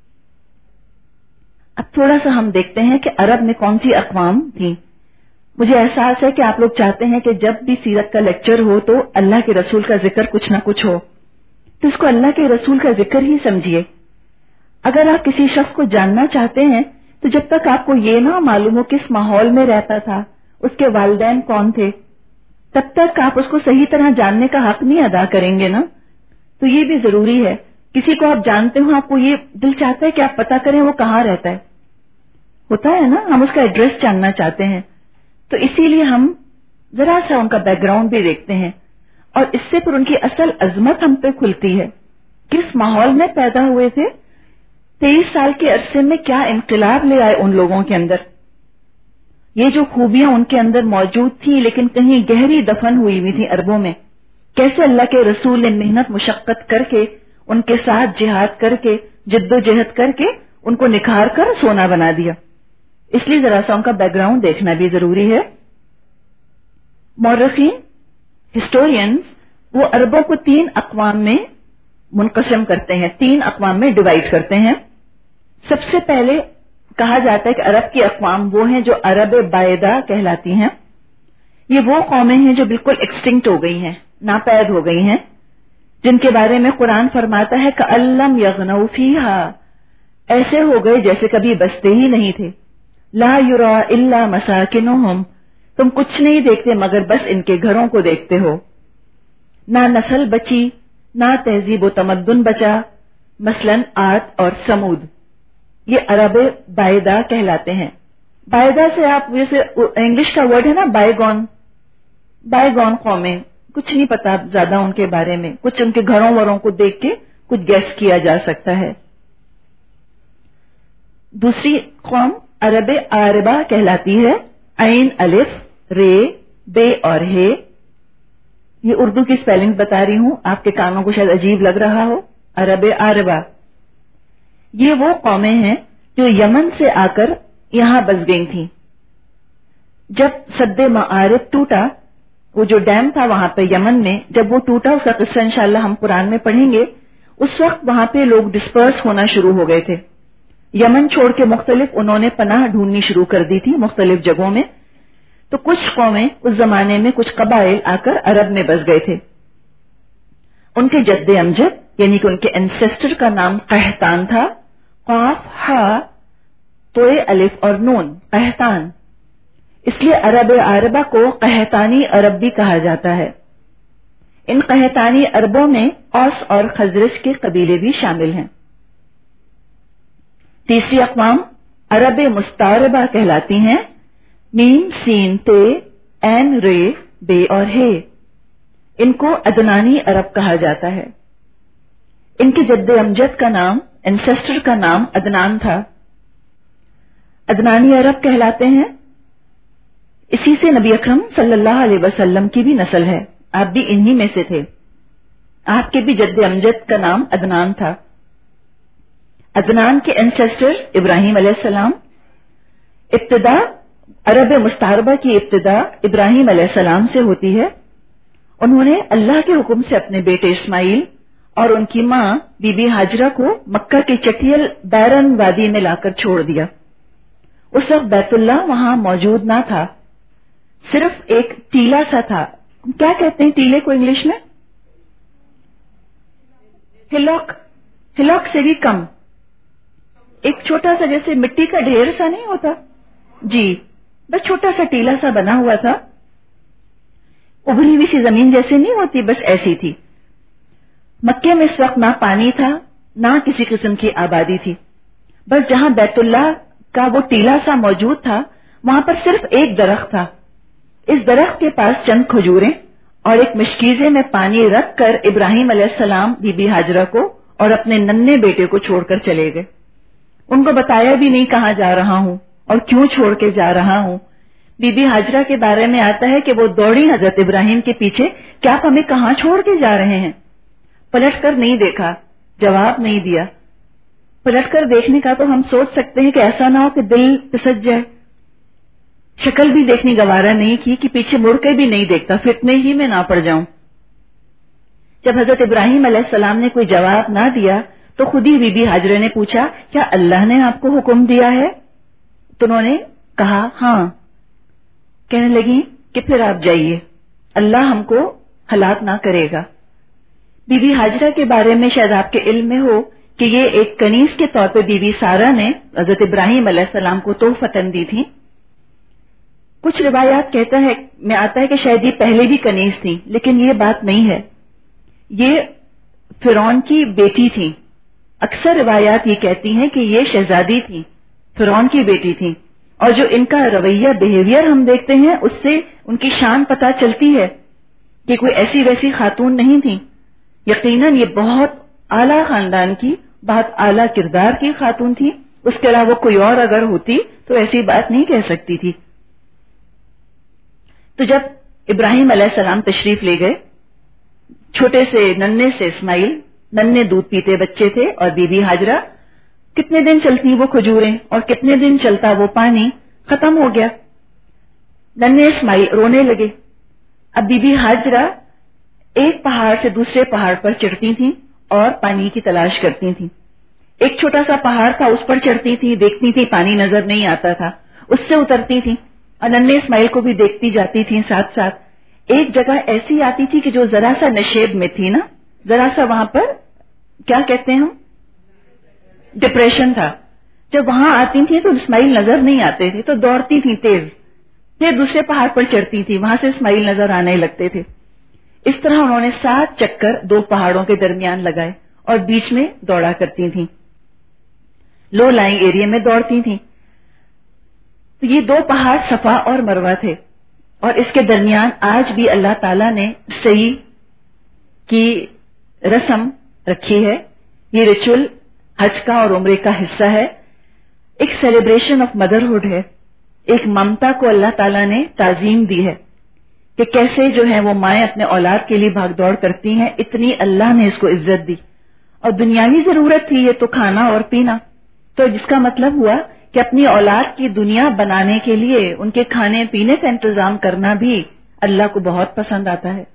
اب تھوڑا سا ہم دیکھتے ہیں کہ عرب میں کون سی اقوام تھیں. مجھے احساس ہے کہ آپ لوگ چاہتے ہیں کہ جب بھی سیرت کا لیکچر ہو تو اللہ کے رسول کا ذکر کچھ نہ کچھ ہو، تو اس کو اللہ کے رسول کا ذکر ہی سمجھیے. اگر آپ کسی شخص کو جاننا چاہتے ہیں تو جب تک آپ کو یہ نہ معلوم ہو کس ماحول میں رہتا تھا، اس کے والدین کون تھے، تب تک آپ اس کو صحیح طرح جاننے کا حق نہیں ادا کریں گے نا. تو یہ بھی ضروری ہے. کسی کو آپ جانتے ہو، آپ کو یہ دل چاہتا ہے کہ آپ پتہ کریں وہ کہاں رہتا ہے. ہوتا ہے نا، ہم اس کا ایڈریس جاننا چاہتے ہیں. تو اسی لیے ہم ذرا سا ان کا بیک گراؤنڈ بھی دیکھتے ہیں، اور اس سے پھر ان کی اصل عظمت ہم پہ کھلتی ہے. کس ماحول میں پیدا ہوئے تھے، تیئیس سال کے عرصے میں کیا انقلاب لے آئے ان لوگوں کے اندر. یہ جو خوبیاں ان کے اندر موجود تھی لیکن کہیں گہری دفن ہوئی ہوئی تھی عربوں میں، کیسے اللہ کے رسول نے محنت مشقت کر کے ان کے ساتھ جہاد کر کے جد و جہد کر کے ان کو نکھار کر سونا بنا دیا. اس لیے ذرا سا ان کا بیک گراؤنڈ دیکھنا بھی ضروری ہے. مورخین، ہسٹورینز، وہ عربوں کو تین اقوام میں منقسم کرتے ہیں، تین اقوام میں ڈیوائیڈ کرتے ہیں. سب سے پہلے کہا جاتا ہے کہ عرب کی اقوام وہ ہیں جو عرب بائدہ کہلاتی ہیں. یہ وہ قومیں ہیں جو بالکل ایکسٹنکٹ ہو گئی ہیں، ناپید ہو گئی ہیں، جن کے بارے میں قرآن فرماتا ہے کألم یغنوا فیہا، ایسے ہو گئے جیسے کبھی بستے ہی نہیں تھے. لا یرا الا مساکنہم، تم کچھ نہیں دیکھتے مگر بس ان کے گھروں کو دیکھتے ہو. نہ نسل بچی، نہ تہذیب و تمدن بچا، مثلاً عاد اور سمود. یہ عرب بائدہ کہلاتے ہیں. بائدہ سے آپ جیسے انگلش کا ورڈ ہے نا بائی گون، بائی گون قومیں، کچھ نہیں پتا زیادہ ان کے بارے میں، کچھ ان کے گھروں وروں کو دیکھ کے کچھ گیس کیا جا سکتا ہے. دوسری قوم عرب عاربہ کہلاتی ہے. عین الف رے بے اور ہے. یہ اردو کی سپیلنگ بتا رہی ہوں، آپ کے کانوں کو شاید عجیب لگ رہا ہو. عرب عاربہ یہ وہ قومیں ہیں جو یمن سے آ کر یہاں بس گئی تھیں. جب سد معارف ٹوٹا، وہ جو ڈیم تھا وہاں پہ یمن میں، جب وہ ٹوٹا، اس کا قصہ انشاءاللہ ہم قرآن میں پڑھیں گے. اس وقت وہاں پہ لوگ ڈسپرس ہونا شروع ہو گئے تھے. یمن چھوڑ کے مختلف انہوں نے پناہ ڈھونڈنی شروع کر دی تھی مختلف جگہوں میں. تو کچھ قومیں اس زمانے میں، کچھ قبائل آ کر عرب میں بس گئے تھے. ان کے جد امجد یعنی کہ ان کے انسیسٹر کا نام قحطان تھا. قاف ہا توئے الف اور نون، قحطان. اس لیے عرب عربہ کو قحطانی عرب بھی کہا جاتا ہے. ان قحطانی عربوں میں اوس اور خزرج کے قبیلے بھی شامل ہیں. تیسری اقوام عرب مستعربہ کہلاتی ہیں. میم سین تے این رے بے اور ہے. ان کو عدنانی عرب کہا جاتا ہے. ان کے جد امجد کا نام، انسیسٹر کا نام عدنان تھا. عدنانی عرب کہلاتے ہیں. اسی سے نبی اکرم صلی اللہ علیہ وسلم کی بھی نسل ہے. آپ بھی انہی میں سے تھے. آپ کے بھی جد امجد کا نام عدنان تھا. عدنان کے انسیسٹر ابراہیم علیہ السلام. ابتدا عرب مستعربہ کی ابتدا ابراہیم علیہ السلام سے ہوتی ہے. انہوں نے اللہ کے حکم سے اپنے بیٹے اسماعیل اور ان کی ماں بی بی ہاجرہ کو مکہ کے چٹیل بیرن وادی میں لا کر چھوڑ دیا. اس وقت بیت اللہ وہاں موجود نہ تھا، صرف ایک ٹیلا سا تھا. کیا کہتے ہیں ٹیلے کو انگلش میں؟ ہلاک. ہلاک سے بھی کم، ایک چھوٹا سا جیسے مٹی کا ڈھیر سا نہیں ہوتا جی، بس چھوٹا سا ٹیلا سا بنا ہوا تھا. ابری ہوئی سی زمین جیسے نہیں ہوتی، بس ایسی تھی. مکے میں اس وقت نہ پانی تھا نہ کسی قسم کی آبادی تھی، بس جہاں بیت اللہ کا وہ ٹیلا سا موجود تھا وہاں پر صرف ایک درخت تھا. اس درخت کے پاس چند کھجوریں اور ایک مشکیزے میں پانی رکھ کر ابراہیم علیہ السلام بی بی ہاجرہ کو اور اپنے ننھے بیٹے کو چھوڑ کر چلے گئے. ان کو بتایا بھی نہیں کہاں جا رہا ہوں اور کیوں چھوڑ کے جا رہا ہوں. بی بی ہاجرہ کے بارے میں آتا ہے کہ وہ دوڑی حضرت ابراہیم کے پیچھے کہ آپ ہمیں کہاں چھوڑ کے جا رہے ہیں. پلٹ کر نہیں دیکھا، جواب نہیں دیا. پلٹ کر دیکھنے کا تو ہم سوچ سکتے ہیں کہ ایسا نہ ہو کہ دل پسٹ جائے. شکل بھی دیکھنی گوارا نہیں کی کہ پیچھے مڑ کے بھی نہیں دیکھتا، فتنے ہی میں نہ پڑ جاؤں. جب حضرت ابراہیم علیہ السلام نے کوئی جواب نہ دیا تو خود ہی بی بی ہاجرہ نے پوچھا کیا اللہ نے آپ کو حکم دیا ہے؟ تو انہوں نے کہا ہاں. کہنے لگی کہ پھر آپ جائیے، اللہ ہم کو ہلاک نہ کرے گا. بی بی ہاجرہ کے بارے میں شاید آپ کے علم میں ہو کہ یہ ایک کنیز کے طور پہ بی بی سارہ نے حضرت ابراہیم علیہ السلام کو تحفتاً دی تھی. کچھ روایات کہتا ہے میں آتا ہے کہ شاید یہ پہلے بھی کنیز تھی، لیکن یہ بات نہیں ہے. یہ فرعون کی بیٹی تھی. اکثر روایات یہ کہتی ہیں کہ یہ شہزادی تھی، فرعون کی بیٹی تھی. اور جو ان کا رویہ بیہیویئر ہم دیکھتے ہیں اس سے ان کی شان پتہ چلتی ہے کہ کوئی ایسی ویسی خاتون نہیں تھی. یقیناً یہ بہت اعلیٰ خاندان کی، بہت اعلیٰ کردار کی خاتون تھی. اس کے علاوہ کوئی اور اگر ہوتی تو ایسی بات نہیں کہہ سکتی تھی. تو جب ابراہیم علیہ السلام تشریف لے گئے، چھوٹے سے ننھے سے اسماعیل، ننھے دودھ پیتے بچے تھے، اور بی بی ہاجرہ، کتنے دن چلتی وہ کھجوریں اور کتنے دن چلتا وہ پانی، ختم ہو گیا. ننھے اسماعیل رونے لگے. اب بی بی ہاجرہ ایک پہاڑ سے دوسرے پہاڑ پر چڑھتی تھیں اور پانی کی تلاش کرتی تھیں. ایک چھوٹا سا پہاڑ تھا، اس پر چڑھتی تھی، دیکھتی تھی پانی نظر نہیں آتا تھا، اس سے اترتی تھی اور ننھے اسماعیل کو بھی دیکھتی جاتی تھی. ساتھ ساتھ ایک جگہ ایسی آتی تھی کہ جو ذرا سا نشیب میں تھی نا، ذرا سا وہاں پر کیا کہتے ہیں ہم، ڈپریشن تھا. جب وہاں آتی تھی تو اسماعیل نظر نہیں آتے تھے، تو دوڑتی تھی تیز، پھر دوسرے پہاڑ پر چڑھتی تھی، وہاں سے اسماعیل نظر آنے لگتے تھے. اس طرح انہوں نے سات چکر دو پہاڑوں کے درمیان لگائے اور بیچ میں دوڑا کرتی تھیں، لو لائنگ ایریا میں دوڑتی تھیں. تو یہ دو پہاڑ صفا اور مروہ تھے، اور اس کے درمیان آج بھی اللہ تعالیٰ نے سعی کی رسم رکھی ہے. یہ ریچول حج کا اور عمرے کا حصہ ہے. ایک سیلیبریشن آف مدرہڈ ہے، ایک ممتا کو اللہ تعالیٰ نے تعظیم دی ہے کہ کیسے جو ہے وہ مائیں اپنے اولاد کے لیے بھاگ دوڑ کرتی ہیں، اتنی اللہ نے اس کو عزت دی. اور دنیاوی ضرورت تھی یہ تو کھانا اور پینا، تو جس کا مطلب ہوا کہ اپنی اولاد کی دنیا بنانے کے لیے ان کے کھانے پینے کا انتظام کرنا بھی اللہ کو بہت پسند آتا ہے.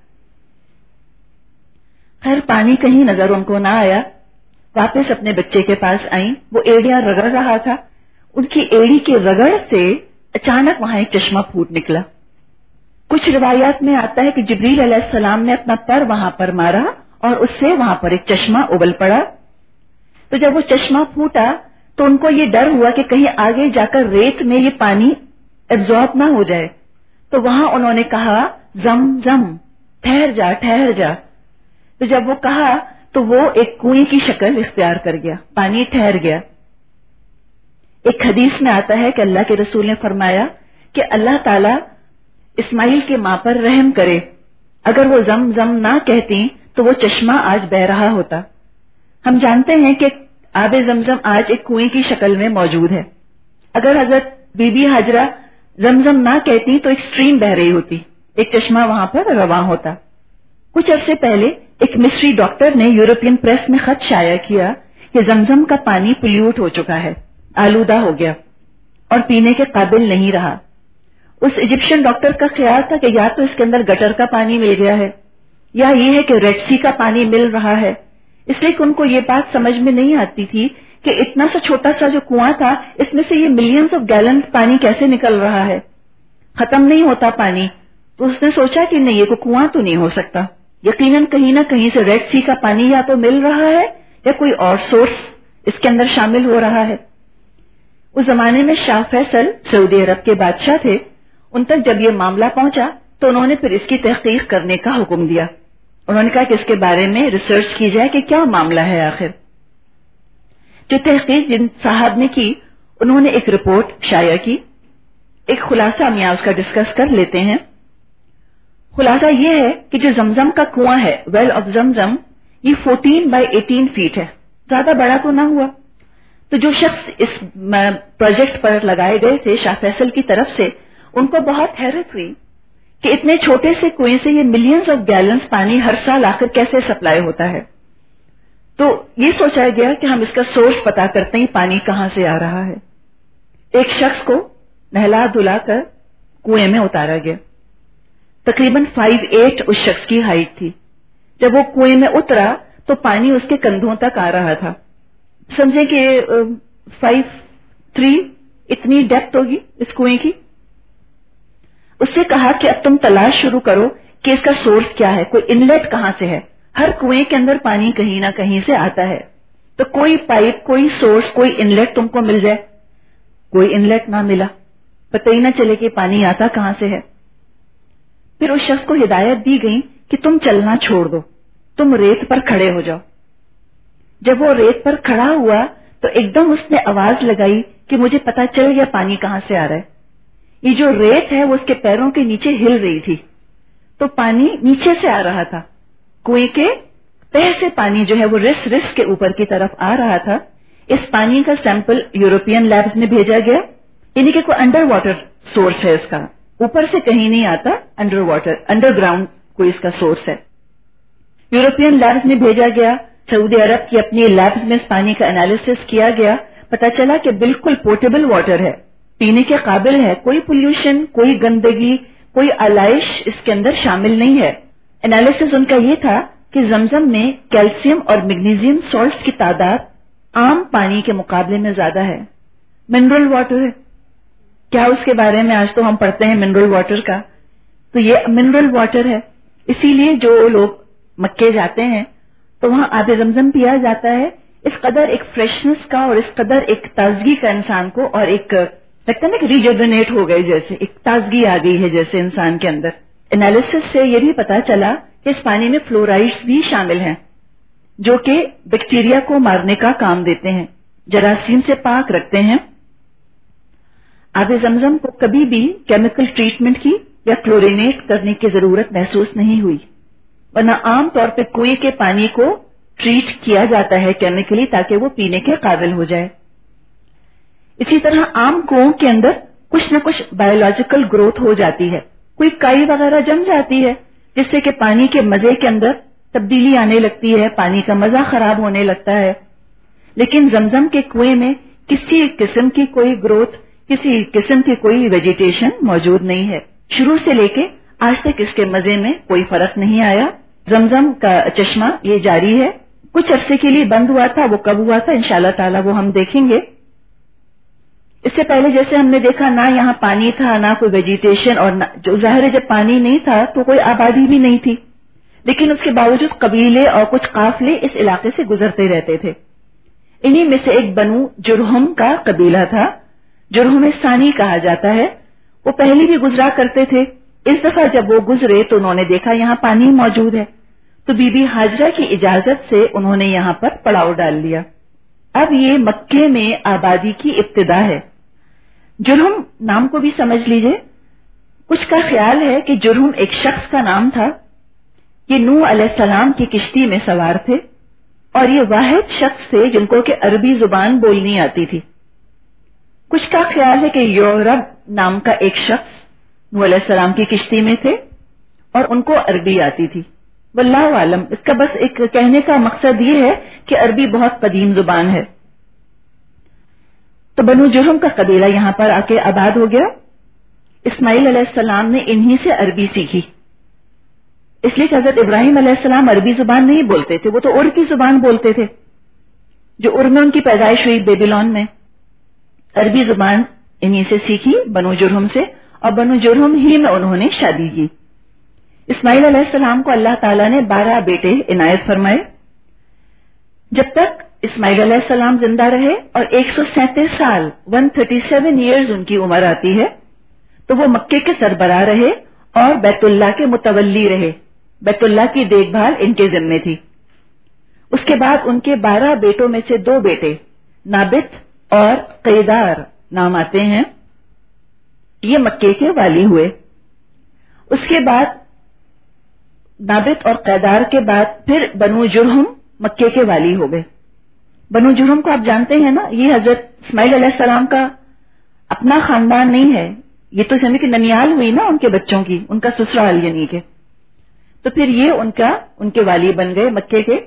خیر پانی کہیں نظر ان کو نہ آیا، واپس اپنے بچے کے پاس آئیں. وہ ایڑیاں رگڑ رہا تھا، ان کی ایڑی کے رگڑ سے اچانک وہاں ایک چشمہ پھوٹ نکلا. کچھ روایات میں آتا ہے کہ جبریل علیہ السلام نے اپنا پر وہاں پر مارا اور اس سے وہاں پر ایک چشمہ ابل پڑا. تو جب وہ چشمہ پھوٹا تو ان کو یہ ڈر ہوا کہ کہیں آگے جا کر ریت میں یہ پانی ایبزارب نہ ہو جائے. تو وہاں انہوں نے کہا زم زم، ٹھہر جا ٹھہر جا. تو جب وہ کہا تو وہ ایک کنویں کی شکل اختیار کر گیا، پانی ٹھہر گیا. ایک حدیث میں آتا ہے کہ اللہ کے رسول نے فرمایا کہ اللہ تعالیٰ اسماعیل کے ماں پر رحم کرے، اگر وہ زم زم نہ کہتی تو وہ چشمہ آج بہہ رہا ہوتا. ہم جانتے ہیں کہ آب زمزم آج ایک کنویں کی شکل میں موجود ہے. اگر حضرت بی بی ہاجرہ زمزم نہ کہتی تو ایک سٹریم بہہ رہی ہوتی، ایک چشمہ وہاں پر رواں ہوتا. کچھ عرصے پہلے ایک مصری ڈاکٹر نے یورپین پریس میں خط شائع کیا کہ زمزم کا پانی پلیوٹ ہو چکا ہے، آلودہ ہو گیا اور پینے کے قابل نہیں رہا. اس ایجپشن ڈاکٹر کا خیال تھا کہ یا تو اس کے اندر گٹر کا پانی مل گیا ہے یا یہ ہے کہ ریڈ سی کا پانی مل رہا ہے. اس لیے کہ ان کو یہ بات سمجھ میں نہیں آتی تھی کہ اتنا سا چھوٹا سا جو کنواں تھا اس میں سے یہ ملینز آف گیلن پانی کیسے نکل رہا ہے، ختم نہیں ہوتا پانی. تو اس نے سوچا کہ نہیں، یہ کوئی کنواں تو نہیں ہو سکتا، یقیناً کہیں نہ کہیں سے ریڈ سی کا پانی یا تو مل رہا ہے یا کوئی اور سورس اس کے اندر شامل ہو رہا ہے. اس زمانے میں شاہ فیصل سعودی عرب کے بادشاہ تھے. ان تک جب یہ معاملہ پہنچا تو انہوں نے پھر اس کی تحقیق کرنے کا حکم دیا. انہوں نے کہا کہ اس کے بارے میں ریسرچ کی جائے کہ کیا معاملہ ہے آخر. جو تحقیق جن صاحب نے کی انہوں نے ایک رپورٹ شائع کی. ایک خلاصہ ہم یہاں اس کا ڈسکس کر لیتے ہیں. خلاصہ یہ ہے کہ جو زمزم کا کنواں ہے، ویل آف زمزم، یہ فورٹین بائی ایٹین فیٹ ہے، زیادہ بڑا تو نہ ہوا. تو جو شخص اس پروجیکٹ پر لگائے گئے تھے شاہ فیصل کی طرف سے، ان کو بہت حیرت ہوئی کہ اتنے چھوٹے سے کنویں سے یہ ملینز آف گیلنز پانی ہر سال آخر کیسے سپلائی ہوتا ہے. تو یہ سوچا گیا کہ ہم اس کا سورس پتا کرتے ہیں پانی کہاں سے آ رہا ہے. ایک شخص کو نہلا دھلا کر کنویں میں اتارا گیا. تقریباً فائیو ایٹ اس شخص کی ہائٹ تھی. جب وہ کنویں میں اترا تو پانی اس کے کندھوں تک آ رہا تھا. سمجھیں کہ فائیو تھری اتنی ڈیپتھ ہوگی اس کنویں کی. اس سے کہا کہ اب تم تلاش شروع کرو کہ اس کا سورس کیا ہے، کوئی انلیٹ کہاں سے ہے. ہر کنویں کے اندر پانی کہیں نہ کہیں سے آتا ہے، تو کوئی پائپ، کوئی سورس، کوئی انلیٹ تم کو مل جائے. کوئی انلیٹ نہ ملا، پتہ ہی نہ چلے کہ پانی آتا کہاں سے ہے. پھر اس شخص کو ہدایت دی گئی کہ تم چلنا چھوڑ دو، تم ریت پر کھڑے ہو جاؤ. جب وہ ریت پر کھڑا ہوا تو ایک دم اس نے آواز لگائی کہ مجھے پتا چل گیا پانی کہاں سے آ رہا ہے. یہ جو ریت ہے وہ اس کے پیروں کے نیچے ہل رہی تھی، تو پانی نیچے سے آ رہا تھا. کنویں کے تہ سے پانی جو ہے وہ رس رس کے اوپر کی طرف آ رہا تھا. اس پانی کا سیمپل یورپین لیبز میں بھیجا گیا، یعنی کہ کوئی انڈر واٹر سورس ہے اس کا، اوپر سے کہیں نہیں آتا، انڈر واٹر، انڈر گراؤنڈ کوئی اس کا سورس ہے. یورپین لیبز میں بھیجا گیا. سعودی عرب کی اپنی لیبز میں اس پانی کا انالیسس کیا گیا. پتا چلا کہ بالکل پورٹیبل واٹر ہے، پینے کے قابل ہے، کوئی پولیوشن، کوئی گندگی، کوئی آلائش اس کے اندر شامل نہیں ہے. انالیسس ان کا یہ تھا کہ زمزم میں کیلشیم اور میگنیزیم سالٹس کی تعداد عام پانی کے مقابلے میں زیادہ ہے. منرل واٹر ہے. کیا اس کے بارے میں آج تو ہم پڑھتے ہیں منرل واٹر کا، تو یہ منرل واٹر ہے. اسی لیے جو لوگ مکے جاتے ہیں تو وہاں آب زمزم پیا جاتا ہے. اس قدر ایک فریشنس کا اور اس قدر ایک تازگی کا انسان کو، اور ایک لگتا ہے نا کہ ریجنریٹ ہو گئے، جیسے ایک تازگی آ گئی ہے جیسے انسان کے اندر. انالیسس سے یہ بھی پتا چلا کہ اس پانی میں فلورائڈز بھی شامل ہیں جو کہ بیکٹیریا کو مارنے کا کام دیتے ہیں، جراثیم سے پاک رکھتے ہیں. آب زمزم کو کبھی بھی کیمیکل ٹریٹمنٹ کی یا کلورینیٹ کرنے کی ضرورت محسوس نہیں ہوئی، ورنہ عام طور پہ کنویں کے پانی کو ٹریٹ کیا جاتا ہے کیمیکلی تاکہ وہ پینے کے قابل ہو جائے. اسی طرح عام کنووں کے اندر کچھ نہ کچھ بایولوجیکل گروتھ ہو جاتی ہے، کوئی کائی وغیرہ جم جاتی ہے جس سے کہ پانی کے مزے کے اندر تبدیلی آنے لگتی ہے، پانی کا مزہ خراب ہونے لگتا ہے. لیکن زمزم کے کنویں میں کسی قسم کی کوئی گروتھ، کسی قسم کی کوئی ویجیٹیشن موجود نہیں ہے. شروع سے لے کے آج تک اس کے مزے میں کوئی فرق نہیں آیا. زمزم کا چشمہ یہ جاری ہے. کچھ عرصے کے لیے بند ہوا تھا، وہ کب ہوا تھا انشاءاللہ تعالی وہ ہم دیکھیں گے. اس سے پہلے جیسے ہم نے دیکھا نہ یہاں پانی تھا، نہ کوئی ویجیٹیشن، اور نہ جو ظاہر ہے جب پانی نہیں تھا تو کوئی آبادی بھی نہیں تھی، لیکن اس کے باوجود قبیلے اور کچھ قافلے اس علاقے سے گزرتے رہتے تھے. انہی میں سے ایک بنو جرہم کا قبیلہ تھا، جرہم ثانی کہا جاتا ہے. وہ پہلے بھی گزرا کرتے تھے. اس دفعہ جب وہ گزرے تو انہوں نے دیکھا یہاں پانی موجود ہے، تو بی بی ہاجرہ کی اجازت سے انہوں نے یہاں پر پڑاؤ ڈال لیا. اب یہ مکے میں آبادی کی ابتدا ہے. جرہم نام کو بھی سمجھ لیجئے. کچھ کا خیال ہے کہ جرہم ایک شخص کا نام تھا. یہ نوح علیہ السلام کی کشتی میں سوار تھے اور یہ واحد شخص تھے جن کو کہ عربی زبان بولنی آتی تھی. کچھ کا خیال ہے کہ یورب نام کا ایک شخص نوح علیہ السلام کی کشتی میں تھے اور ان کو عربی آتی تھی. واللہ عالم. اس کا بس ایک کہنے کا مقصد یہ ہے کہ عربی بہت قدیم زبان ہے. تو بنو جرہم کا قبیلہ یہاں پر آ کے آباد ہو گیا. اسماعیل علیہ السلام نے انہی سے عربی سیکھی، اس لیے کہ حضرت ابراہیم علیہ السلام عربی زبان نہیں بولتے تھے، وہ تو عربی زبان بولتے تھے. جو ار میں ان کی پیدائش ہوئی بیبیلون میں، عربی زبان انہی سے سیکھی بنو جرہم سے، اور بنو جرہم ہی میں انہوں نے شادی کی۔ اسماعیل علیہ السلام کو اللہ تعالیٰ نے بارہ بیٹے عنایت فرمائے۔ جب تک اسماعیل علیہ السلام زندہ رہے اور ایک سو سینتیس سال ون تھرٹی سیون ایئرز ان کی عمر آتی ہے تو وہ مکے کے سربراہ رہے اور بیت اللہ کے متولی رہے، بیت اللہ کی دیکھ بھال ان کے ذمے تھی۔ اس کے بعد ان کے بارہ بیٹوں میں سے دو بیٹے نابت اور قیدار نام آتے ہیں، یہ مکے کے والی ہوئے۔ اس کے بعد نابت اور قیدار کے بعد پھر بنو جرہم مکے کے والی ہو گئے۔ بنو جرہم کو آپ جانتے ہیں نا، یہ حضرت اسماعیل علیہ السلام کا اپنا خاندان نہیں ہے، یہ تو یعنی کہ ننیال ہوئی نا ان کے بچوں کی، ان کا سسرال یعنی کہ، تو پھر یہ ان کا ان کے والی بن گئے مکے کے۔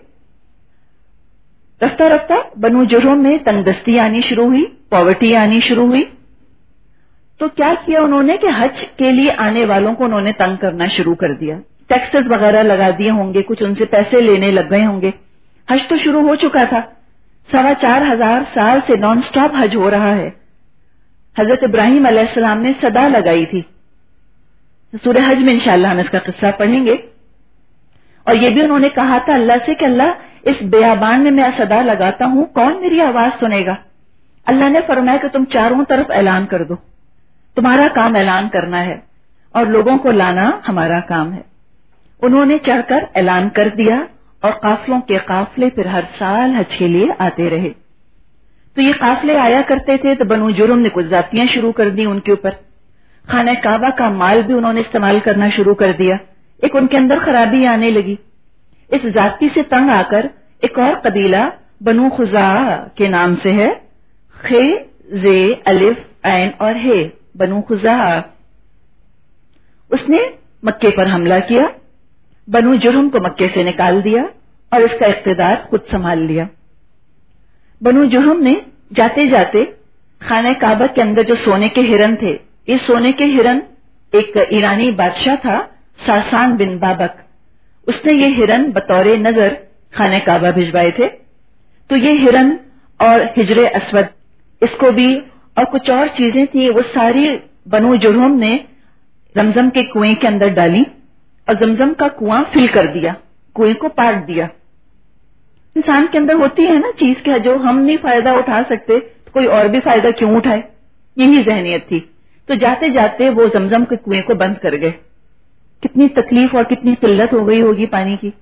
رفتہ رفتہ بنو جرہم میں تنگ دستی آنی شروع ہوئی، پاورٹی آنی شروع ہوئی، تو کیا کیا انہوں نے کہ حج کے لیے آنے والوں کو انہوں نے تنگ کرنا شروع کر دیا، ٹیکسز وغیرہ لگا دیے ہوں گے، کچھ ان سے پیسے لینے لگ گئے ہوں گے۔ حج تو شروع ہو چکا تھا، سوا چار ہزار سال سے نان سٹاپ حج ہو رہا ہے۔ حضرت ابراہیم علیہ السلام نے صدا لگائی تھی، سورہ حج میں انشاءاللہ ہم اس کا قصہ پڑھیں گے، اور یہ بھی انہوں نے کہا تھا اللہ سے کہ اللہ اس بیابان میں میں صدا لگاتا ہوں، کون میری آواز سنے گا؟ اللہ نے فرمایا کہ تم چاروں طرف اعلان کر دو، تمہارا کام اعلان کرنا ہے اور لوگوں کو لانا ہمارا کام ہے۔ انہوں نے چڑھ کر اعلان کر دیا اور قافلوں کے قافلے پھر ہر سال حج کے لیے آتے رہے۔ تو یہ قافلے آیا کرتے تھے تو بنو جرہم نے کچھ ذاتیاں شروع کر دی ان کے اوپر، خانہ کعبہ کا مال بھی انہوں نے استعمال کرنا شروع کر دیا، ایک ان کے اندر خرابی آنے لگی۔ اس ذاتی سے تنگ آ کر ایک اور قبیلہ بنو خزاعہ کے نام سے ہے، خے زے الف عین اور ہے، بنو خزاعہ، اس نے مکے پر حملہ کیا، بنو جرہم کو مکے سے نکال دیا اور اس کا اقتدار خود سنبھال لیا۔ بنو جرہم نے جاتے جاتے خانہ کعبہ کے اندر جو سونے کے ہرن تھے، یہ سونے کے ہرن ایک ایرانی بادشاہ تھا ساسان بن بابک، اس نے یہ ہرن بطور نظر خانہ کعبہ بھجوائے تھے۔ تو یہ ہرن اور حجر اسود اس کو بھی اور کچھ اور چیزیں تھیں، وہ ساری بنو جرہم نے زمزم کے کنویں کے اندر ڈالی اور زمزم کا کنواں فل کر دیا، کنویں کو پاٹ دیا۔ انسان کے اندر ہوتی ہے نا چیز کہ جو ہم نہیں فائدہ اٹھا سکتے تو کوئی اور بھی فائدہ کیوں اٹھائے، یہی ذہنیت تھی۔ تو جاتے جاتے وہ زمزم کے کنویں کو بند کر گئے، کتنی تکلیف اور کتنی قلت ہو گئی ہوگی پانی کی۔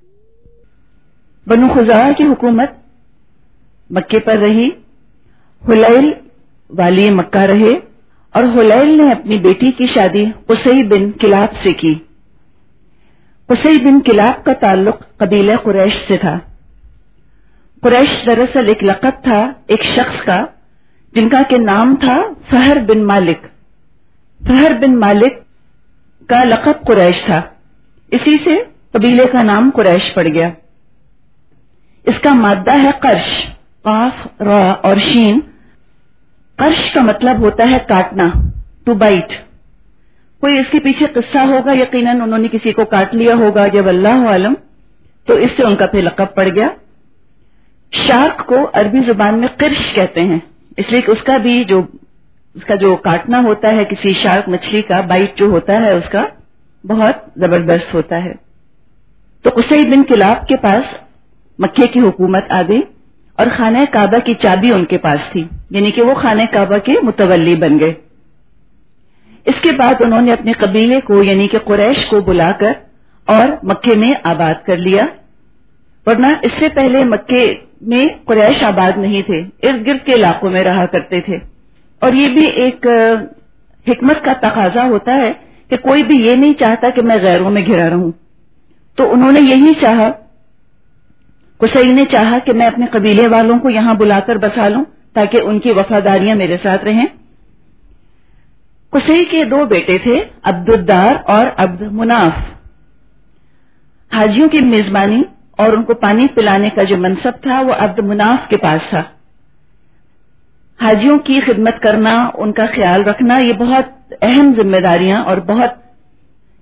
بنو خزاعہ کی حکومت مکے پر رہی، حلیل والی مکہ رہے، اور حلیل نے اپنی بیٹی کی شادی قصی بن کلاب سے کی۔ قصی بن کلاب کا تعلق قبیلہ قریش سے تھا۔ قریش دراصل ایک لقب تھا ایک شخص کا جن کا کہ نام تھا فہر بن مالک۔ فہر بن مالک کا لقب قریش تھا، اسی سے قبیلے کا نام قریش پڑ گیا۔ اس کا مادہ ہے قرش، قاف را اور شین۔ قرش کا مطلب ہوتا ہے کاٹنا، ٹو بائٹ۔ کوئی اس کے پیچھے قصہ ہوگا، یقیناً انہوں نے کسی کو کاٹ لیا ہوگا جب اللہ عالم، تو اس سے ان کا پھر لقب پڑ گیا۔ شارک کو عربی زبان میں قرش کہتے ہیں، اس لیے کہ اس کا بھی جو اس کا جو کاٹنا ہوتا ہے کسی شارک مچھلی کا بائٹ جو ہوتا ہے اس کا بہت زبردست ہوتا ہے۔ تو قصی بن کلاب کے پاس مکے کی حکومت آ گئی اور خانہ کعبہ کی چابی ان کے پاس تھی، یعنی کہ وہ خانہ کعبہ کے متولی بن گئے۔ اس کے بعد انہوں نے اپنے قبیلے کو یعنی کہ قریش کو بلا کر اور مکے میں آباد کر لیا، ورنہ اس سے پہلے مکے میں قریش آباد نہیں تھے، ارد گرد کے علاقوں میں رہا کرتے تھے۔ اور یہ بھی ایک حکمت کا تقاضا ہوتا ہے کہ کوئی بھی یہ نہیں چاہتا کہ میں غیروں میں گھرا رہوں، تو انہوں نے یہی چاہا، قصی نے چاہا کہ میں اپنے قبیلے والوں کو یہاں بلا کر بسا لوں تاکہ ان کی وفاداریاں میرے ساتھ رہیں۔ قصی کے دو بیٹے تھے، عبد الدار اور عبد مناف۔ حاجیوں کی میزبانی اور ان کو پانی پلانے کا جو منصب تھا وہ عبد مناف کے پاس تھا۔ حاجیوں کی خدمت کرنا، ان کا خیال رکھنا، یہ بہت اہم ذمہ داریاں اور بہت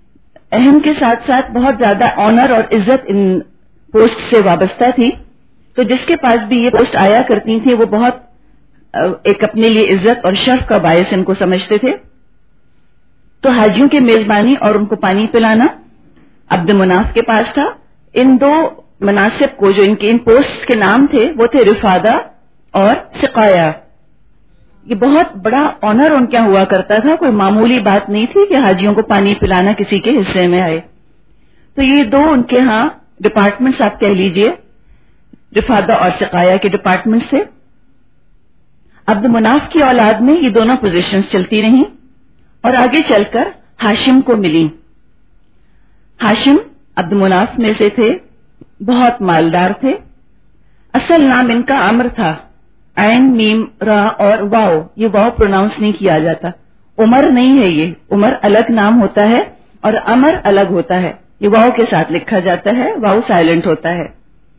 اہم کے ساتھ ساتھ بہت زیادہ آنر اور عزت ان پوسٹ سے وابستہ تھی۔ تو جس کے پاس بھی یہ پوسٹ آیا کرتی تھی وہ بہت ایک اپنے لیے عزت اور شرف کا باعث ان کو سمجھتے تھے. تو حاجیوں کی میزبانی اور ان کو پانی پلانا عبد مناف کے پاس تھا. ان دو مناسب کو جو ان کے ان پوسٹ کے نام تھے وہ تھے رفادہ اور سقایا. یہ بہت بڑا آنر ان کے ہوا کرتا تھا، کوئی معمولی بات نہیں تھی کہ حاجیوں کو پانی پلانا کسی کے حصے میں آئے. تو یہ دو ان کے ہاں ڈپارٹمنٹس آپ کہہ لیجئے، رفادہ اور سقایا کے ڈپارٹمنٹس تھے. عبد مناف کی اولاد میں یہ دونوں پوزیشنز چلتی رہیں اور آگے چل کر ہاشم کو ملی. ہاشم عبد مناف میں سے تھے، بہت مالدار تھے. اصل نام ان کا عمر تھا، عین میم را اور واو، یہ واو پروناؤنس نہیں کیا جاتا. عمر نہیں ہے، یہ عمر الگ نام ہوتا ہے اور عمر الگ ہوتا ہے. یہ واو کے ساتھ لکھا جاتا ہے، واو سائلنٹ ہوتا ہے.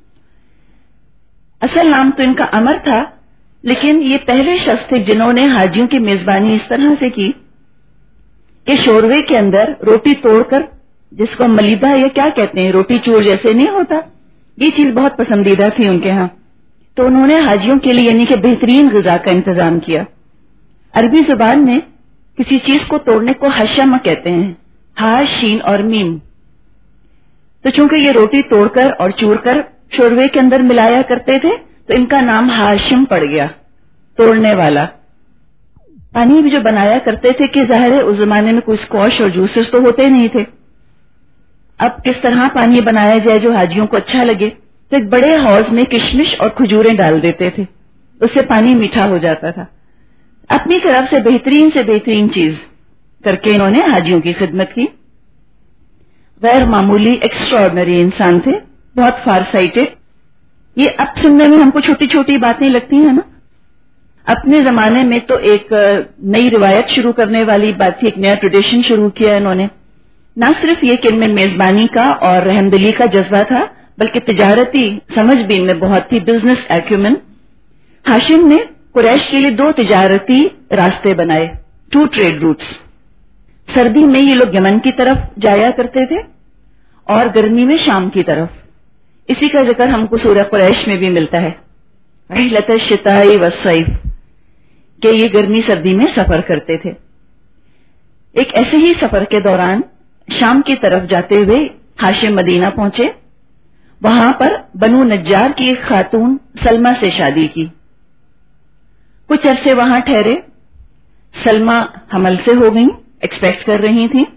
اصل نام تو ان کا عمر تھا، لیکن یہ پہلے شخص تھے جنہوں نے حاجیوں کی میزبانی اس طرح سے کی کہ شوربے کے اندر روٹی توڑ کر، جس کو ملیدہ یا کیا کہتے ہیں، روٹی چور جیسے نہیں ہوتا، یہ چیز بہت پسندیدہ تھی ان کے ہاں. تو انہوں نے حاجیوں کے لیے یعنی کہ بہترین غذا کا انتظام کیا. عربی زبان میں کسی چیز کو توڑنے کو حشم کہتے ہیں، ہا شین اور میم. تو چونکہ یہ روٹی توڑ کر اور چور کر شوربے کے اندر ملایا کرتے تھے تو ان کا نام ہاشم پڑ گیا، توڑنے والا. پانی بھی جو بنایا کرتے تھے کہ ظاہر ہے اس زمانے میں کوئی اسکواش اور جوسز تو ہوتے نہیں تھے. اب کس طرح پانی بنایا جائے جو حاجیوں کو اچھا لگے، تو ایک بڑے حوض میں کشمش اور کھجوریں ڈال دیتے تھے، اس سے پانی میٹھا ہو جاتا تھا. اپنی طرف سے بہترین سے بہترین چیز کر کے انہوں نے حاجیوں کی خدمت کی. غیر معمولی ایکسٹراڈنری انسان تھے، بہت فار سائٹڈ. یہ اب سننے میں ہم کو چھوٹی چھوٹی باتیں لگتی ہیں نا، اپنے زمانے میں تو ایک نئی روایت شروع کرنے والی بات تھی، ایک نیا ٹریڈیشن شروع کیا انہوں نے. نہ صرف یہ کہ ان میں میزبانی کا اور رحمدلی کا جذبہ تھا، بلکہ تجارتی سمجھ بھی ان میں بہت تھی، بزنس ایکومن. ہاشم نے قریش کے لیے دو تجارتی راستے بنائے، ٹو ٹریڈ روٹس. سردی میں یہ لوگ یمن کی طرف جایا کرتے تھے اور گرمی میں شام کی طرف. اسی کا ذکر ہم کو سورہ قریش میں بھی ملتا ہے، رحلۃ الشتاء والصیف، کہ یہ گرمی سردی میں سفر کرتے تھے. ایک ایسے ہی سفر کے دوران شام کی طرف جاتے ہوئے ہاشم مدینہ پہنچے. وہاں پر بنو نجار کی ایک خاتون سلمہ سے شادی کی. کچھ عرصے وہاں ٹھہرے. سلمہ حمل سے ہو گئیں، ایکسپیکٹ کر رہی تھیں.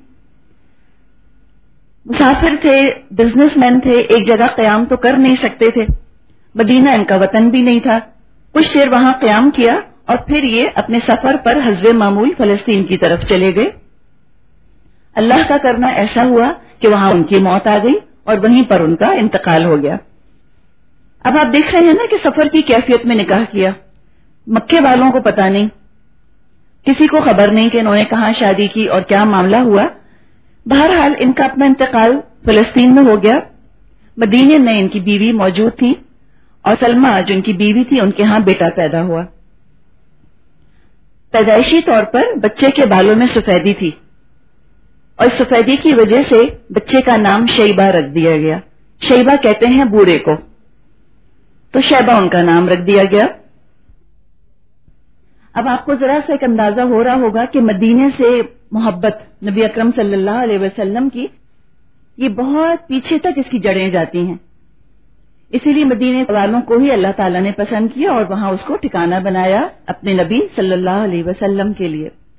مسافر تھے، بزنس مین تھے، ایک جگہ قیام تو کر نہیں سکتے تھے. مدینہ ان کا وطن بھی نہیں تھا. کچھ دیر وہاں قیام کیا اور پھر یہ اپنے سفر پر حسب معمول فلسطین کی طرف چلے گئے. اللہ کا کرنا ایسا ہوا کہ وہاں ان کی موت آ گئی اور وہیں پر ان کا انتقال ہو گیا. اب آپ دیکھ رہے ہیں نا کہ سفر کی کیفیت میں نکاح کیا. مکے والوں کو پتہ نہیں، کسی کو خبر نہیں کہ انہوں نے کہاں شادی کی اور کیا معاملہ ہوا. بہرحال ان کا اپنا انتقال فلسطین میں ہو گیا. مدینے میں ان کی بیوی موجود تھی اور سلمہ جو ان کی بیوی تھی ان کے ہاں بیٹا پیدا ہوا. پیدائشی طور پر بچے کے بالوں میں سفیدی تھی اور سفیدی کی وجہ سے بچے کا نام شیبہ رکھ دیا گیا. شیبہ کہتے ہیں بوڑھے کو، تو شیبہ ان کا نام رکھ دیا گیا. اب آپ کو ذرا سا ایک اندازہ ہو رہا ہوگا کہ مدینے سے محبت نبی اکرم صلی اللہ علیہ وسلم کی یہ بہت پیچھے تک اس کی جڑیں جاتی ہیں. اسی لیے مدینے والوں کو ہی اللہ تعالیٰ نے پسند کیا اور وہاں اس کو ٹھکانہ بنایا اپنے نبی صلی اللہ علیہ وسلم کے لیے.